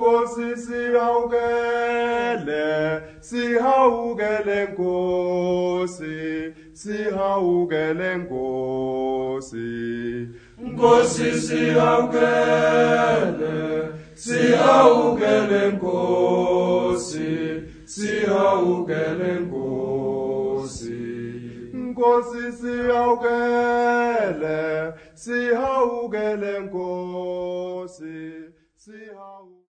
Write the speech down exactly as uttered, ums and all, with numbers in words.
Nkosi sihawukele, sihawukele Nkosi, sihawukele Nkosi. Nkosi sihawukele, sihawukele Nkosi, sihawukele Nkosi. Nkosi sihawukele, sihawukele Nkosi, sihawukele